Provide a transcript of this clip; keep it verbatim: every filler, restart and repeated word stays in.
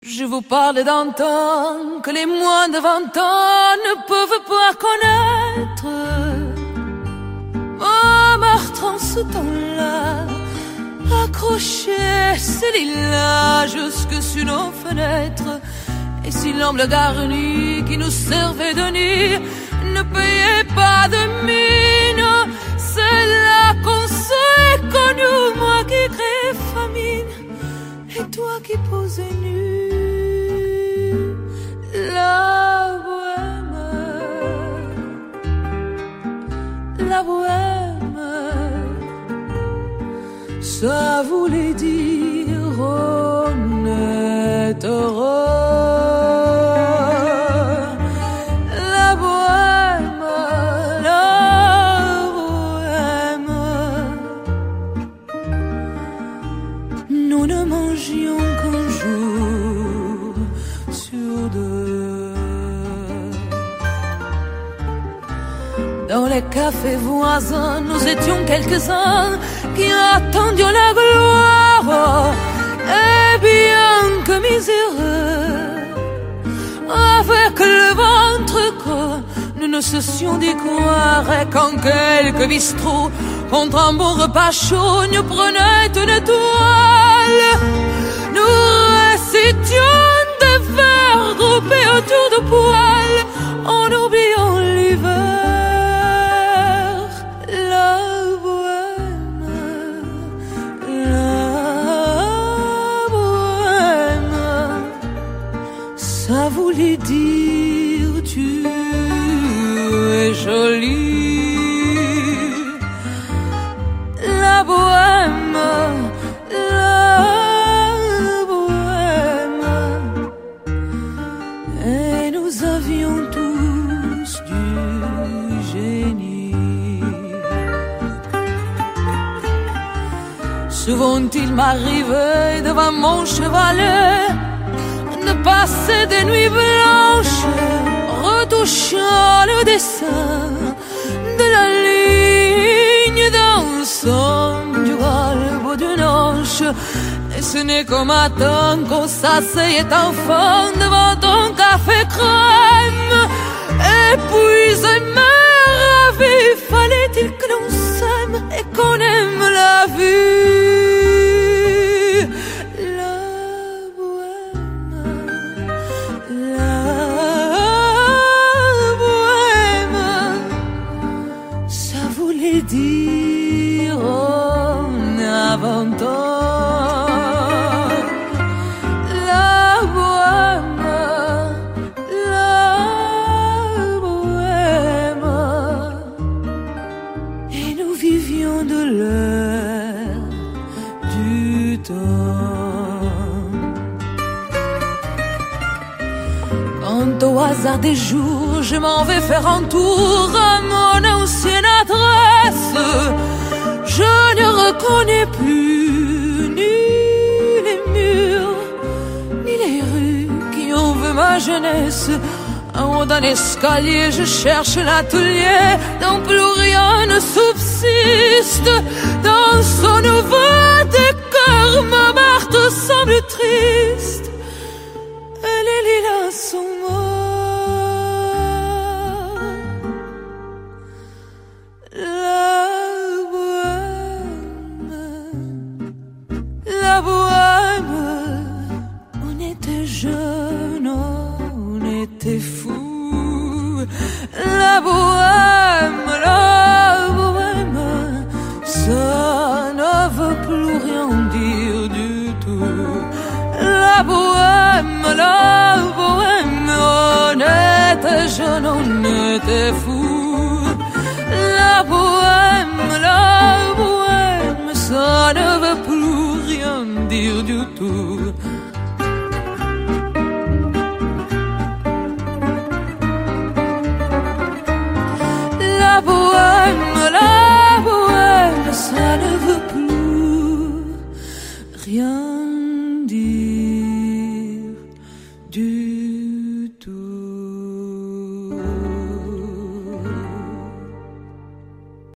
Je vous parle d'un temps que les moins de vingt ans ne peuvent pas connaître. Montmartre en ce temps-là, accroché ses lilas jusque sur nos fenêtres. Et si l'amble garni qui nous servait de nid ne payait pas de mine, c'est là qu'on s'est connu, moi qui crée famine et toi qui posais nu. La bohème, la bohème, ça voulait dire on est heureux. La bohème, la bohème, nous ne mangions qu'un jour sur deux. Dans les cafés voisins, nous étions quelques-uns qui attendions la gloire. Et bien que miséreux, avec le ventre creux, nous ne cessions d'y croire. Et quand quelques bistrots, contre un bon repas chaud, nous prenaient une toile, nous récitions des vers groupés autour de poêle, en oubliant l'hiver. Ça voulait dire tu es jolie. La bohème, la bohème. Et nous avions tous du génie. Souvent il m'arrivait devant mon chevalet de passer des nuits blanches, retouchant le dessin de la ligne d'ensemble du d'une hanche. Et ce n'est qu'au matin qu'on s'asseyait enfin devant ton café crème. Et puis aimer ravi, fallait-il que l'on s'aime et qu'on aime la vie. Dire en avant la bohème, la bohème, et nous vivions de l'air du temps. Quand au hasard des jours je m'en vais faire un tour à mon ancienne adresse, je ne reconnais plus ni les murs, ni les rues qui ont vu ma jeunesse. En haut d'un escalier, je cherche l'atelier dont plus rien ne subsiste. Dans son nouveau décor, ma Marthe semble triste et les lilas sont morts. La bohème, on était jeunes, on était fous. La bohème, la bohème, ça ne veut plus rien dire du tout. La bohème, la bohème, on était jeunes, on était fous. La bohème, la bohème, ça ne veut plus rien dire du tout. La bohème,